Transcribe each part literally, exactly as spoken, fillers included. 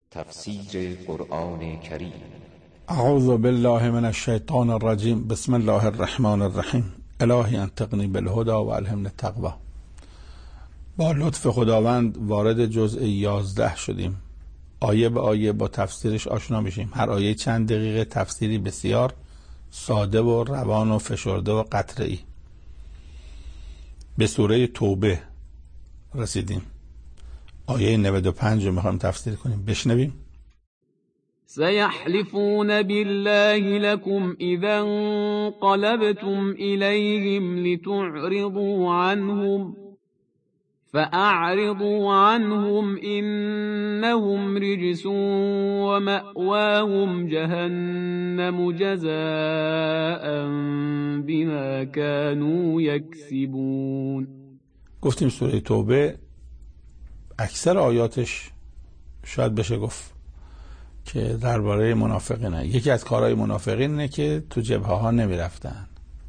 تفسیر قرآن کریم. اعوذ بالله من الشیطان الرجیم. بسم الله الرحمن الرحیم. الهی انطقنی بالهدی و الهمنی التقوی. با لطف خداوند وارد جزء یازده شدیم. آیه به آیه با تفسیرش آشنا میشیم. هر آیه چند دقیقه تفسیری بسیار ساده و روان و فشرده و قطعی. به سوره توبه رسیدیم. آیه نود و پنج رو میخوایم تفسیر کنیم. بشنویم. سيحلفون بالله لكم إذا انقلبتم إليهم لتعرضوا عنهم فأعرضوا عنهم إنهم رجس ومأواهم جهنم جزاء بما كانوا يكسبون. گفتیم سوره توبه اکثر آیاتش شاید بشه گفت که درباره منافقینه. یکی از کارهای منافقین اینه که تو جبهه ها نمی رفتن.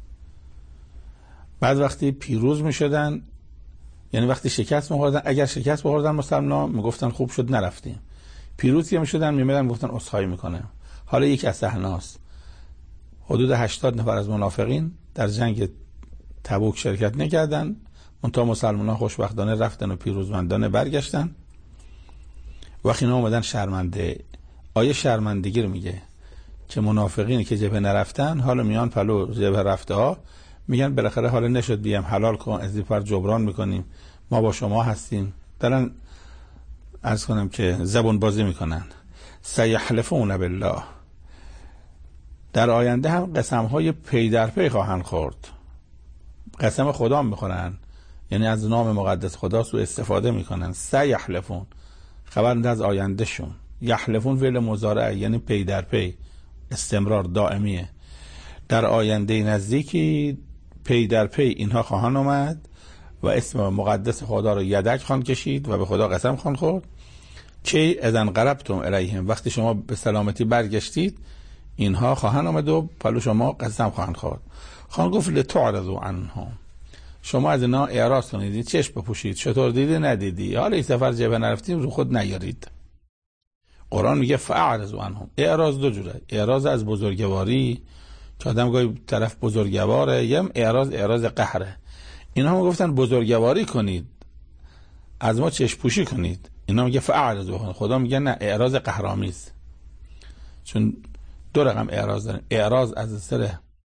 بعد وقتی پیروز می شدن، یعنی وقتی شکست می خوردن، اگر شکست بخوردن مسلمان می گفتن خوب شد نرفتیم. پیروز که می شدن می میدن گفتن عذرخواهی میکنه. حالا یک از صحنه‌هاست. حدود هشتاد نفر از منافقین در جنگ تبوک شرکت نکردن، منتها مسلمان ها خوشبختانه رفتن و پیروزمندانه برگشتن. وقتی اینا اومدن شرمنده، آیه شرمندگی رو میگه که منافقینی که جبهه نرفتن حالا میان پلو جبهه رفته ها میگن بالاخره حالا نشد بیام حلال کن، از این پر جبران میکنیم، ما با شما هستیم. دارن عرض کنم که زبون بازی میکنن. سیحلفون بالله، در آینده هم قسم های پی در پی خواهند خورد. قسم خدا میخورن، یعنی از نام مقدس خدا سو استفاده میکنن. سیحلفون خبر از آینده شون. یحلفون فعل مضارع، یعنی پی در پی، استمرار، دائمیه. در آینده نزدیکی پی در پی اینها خواهند اومد و اسم مقدس خدا رو یدک خواهند کشید و به خدا قسم خواهند خورد که اذا انقلبتم الیهم، وقتی شما به سلامتی برگشتید اینها خواهند اومد و پلو شما قسم خواهند خورد. خواهند گفت لتعرضوا عنهم، شما از اینا اعراض کنید، چشم بپوشید، چطور دیدی ندیدی، حالا این سفر جبهه نرفتیم رو خود نیارید. قرآن میگه فاعرضوا عنهم. اعراض دو جوره. اعراض از بزرگواری که آدم گاهی طرف بزرگواره، یم اعراض اعراض قهره. اینا هم گفتن بزرگواری کنید، از ما چشم پوشی کنید. اینا میگه فاعرضوا. خدا میگه نه، اعراض قهرآمیز. چون دو رقم اعراض دارن. اعراض از سر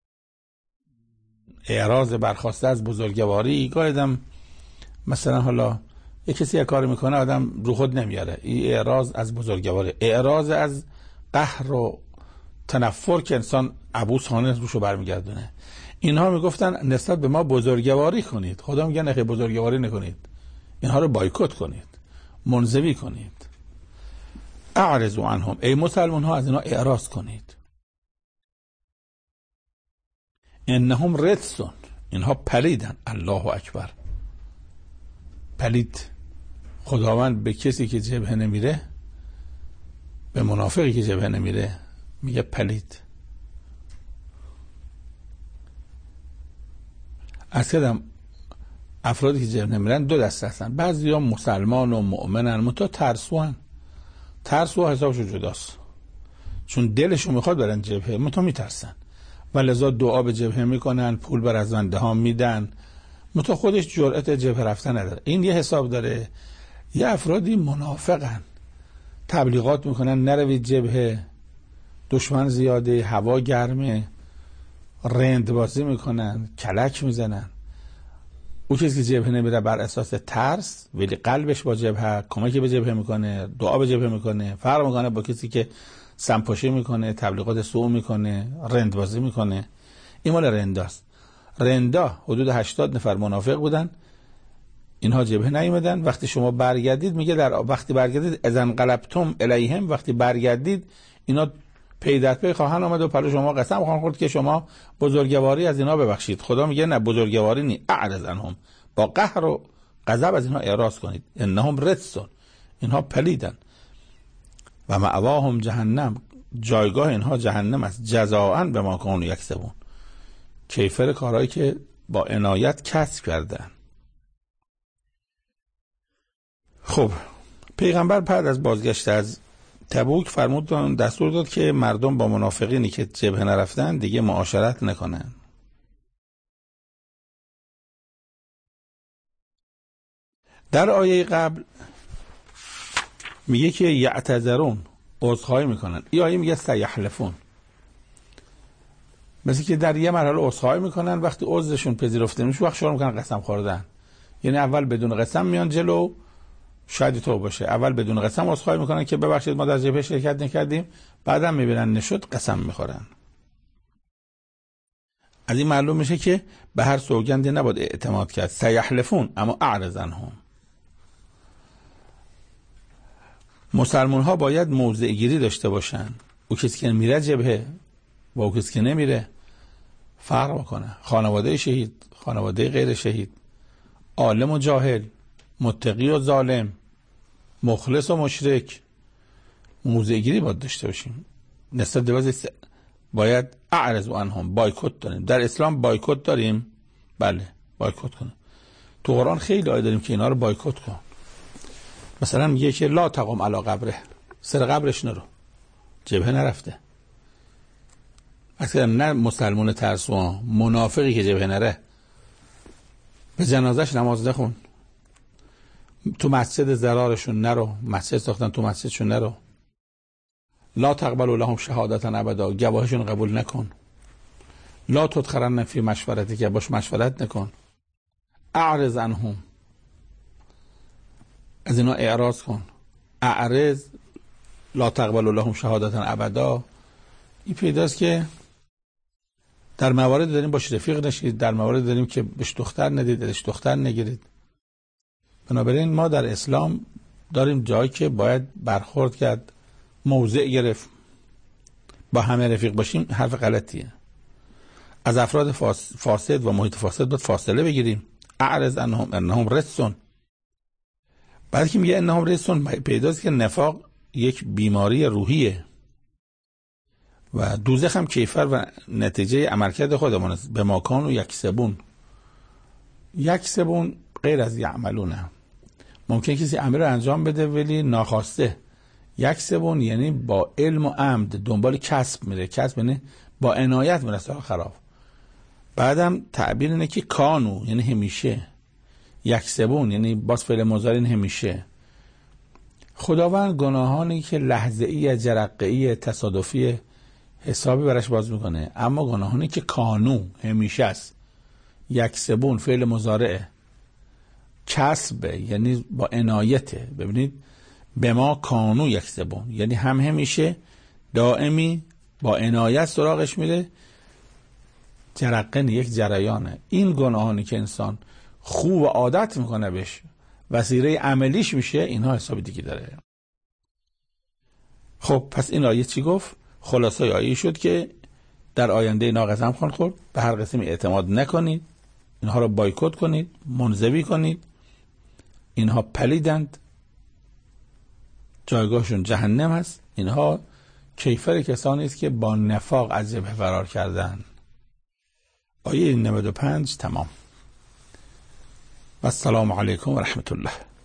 اعراض برخواسته از بزرگواری، گاهی آدم مثلا حالا یه کسی یه کار میکنه آدم رو خود نمیاره، این اعراض از بزرگواری. اعراض از قهر و تنفر که انسان عبوسانه روشو برمیگردونه. اینها میگفتن نسبت به ما بزرگواری کنید. خدا میگه نه، بزرگواری نکنید، اینها رو بایکوت کنید، منزوی کنید. اعرضوا عنهم، ای مسلمان ها از اینا اعراض کنید. انهم رجسون، اینها پلیدن. الله اکبر. پلید. خداوند به کسی که جبهه نمیره، به منافقی که جبهه نمیره میگه پلید. از کدام افرادی که جبهه نمیرن دو دسته هستن. بعضی ها مسلمان و مؤمنن، منتها ترسوان. ترسو حسابشو جداست، چون دلشون میخواد برن جبهه، منتها میترسن و لذا دعا به جبهه میکنن، پول بر رزمنده ها میدن، منتها خودش جرأت جبهه رفتن نداره. این یه حساب داره. یه افرادی منافقن، تبلیغات میکنن نروید جبهه، دشمن زیاده، هوا گرمه، رند بازی میکنن، کلک میزنن. او کسی که جبهه نمیره بر اساس ترس، ولی قلبش با جبهه، کمکی به جبهه میکنه، دعا به جبهه میکنه، فرق میکنه با کسی که سمپاشی میکنه، تبلیغات سوء میکنه، رند بازی میکنه. این مال رنداست. رندا حدود هشتاد نفر منافق بودن، اینها جبهه نیومدن. وقتی شما برگردید، میگه در وقتی برگردید اذا انقلبتم الیهم، وقتی برگردید اینا پی در پی خواهند آمد و پلو شما قسم خواهند خورد که شما بزرگواری از اینا ببخشید. خدا میگه نه، بزرگواری نی، اعرض عنهم، با قهر و غضب از اینا اعراض کنید. انهم رجسون، اینها پلیدن. و مأواهم جهنم، جایگاه اینها جهنم است. جزاء بما كانوا یکسبون، کیفر کارهایی که با عنایت کسب کردن. خب پیغمبر بعد از بازگشت از تبوک فرمود دستور داد که مردم با منافقینی که جبهه نرفتن دیگه معاشرت نکنن. در آیه قبل میگه که یعتذرون، عذرخواهی میکنن. این آیه میگه سیحلفون، مثل که در یه مرحله عذرخواهی میکنن، وقتی عذرشون پذیرفته نمیشه وقت شروع میکنن قسم خوردن. یعنی اول بدون قسم میان جلو، شاید تو باشه، اول بدون قسم عذرخواهی میکنن که ببخشید ما در جبهه شرکت نکردیم، بعدم میبینن نشد قسم میخورن. از این معلوم میشه که به هر سوگندی نباید اعتماد کرد. سیحلفون اما اعرض عنهم. مسلمان ها باید موضع گیری داشته باشن. او کسی که میره جبهه و او کسی که نمیره فرق بکنه. خانواده شهید، خانواده غیر شهید، عالم و جاهل، متقی و ظالم، مخلص و مشرک، موضع گیری باید داشته باشیم. نسبت به باید اعرض عنهم، بایکوت داریم. در اسلام بایکوت داریم، بله بایکوت کنیم. تو قرآن خیلی آیه داریم که اینا رو بایکوت کن. مثلا میگه که لا تقم علی قبره، سر قبرش نرو، جبهه نرفته. اصلا نه مسلمان ترسوان، منافقی که جبهه نره، به جنازش نماز نخون، تو مسجد زرارشون نرو، مسجد ساختن تو مسجدشون نرو. لا تقبل لهم شهادتا ابدا، گواهشون قبول نکن. لا تدخرن فی مشورتی، که باش مشورت نکن. اعرض عنهم، از اینا اعراض کن. اعرض، لا تقبل لهم شهادتا ابدا. این پیداست که در موارد داریم باش رفیق نشید، در موارد داریم که بهش دختر ندید، ازش دختر نگیرید. بنابراین ما در اسلام داریم جایی که باید برخورد کرد، موضع گرفت. با همه رفیق باشیم حرف غلطیه. از افراد فاسد و محیط فاسد باید فاصله بگیریم. اعرض عنهم انهم رجسون. بعد که میگه انهم رجسون، پیداست که نفاق یک بیماری روحیه و دوزخ هم کیفر و نتیجه عملکرد خودمون است. به ماکان و یک سبون، یک سبون غیر از یعملونه. ممکن کسی عمل رو انجام بده ولی ناخواسته. یک سبون یعنی با علم و عمد دنبال کسب میره، کسب یعنی با عنایت میره سراغ خراب. بعدم تعبیر اینه که کانو یعنی همیشه، یک سبون یعنی باز فعل مضارع همیشه. خداوند گناهانی که لحظه‌ای، جرقه‌ای، تصادفی حسابی براش باز میکنه، اما گناهانی که کانو همیشه است، یک سبون فعل مضارعه، کسب یعنی با عنایته. ببینید به ما کانو یک سبون یعنی هم همیشه دائمی با عنایت سراغش میره. جرقه یک جریانه. این گناهانی که انسان خوب و عادت میکنه بهش، وسیله عملیش میشه، اینها حساب دیگه داره. خب پس این آیه چی گفت؟ خلاصه آیه شد که در آینده اینا قسم خواهند خورد، به هر قسمی اعتماد نکنید، اینها رو بایکوت کنید، منزوی کنید. اینها پلیدند، جایگاهشون جهنم هست. اینها کیفر کسانی است که با نفاق از جبهه فرار کردند. آیه نود و پنج تمام. و السلام علیکم و رحمت الله.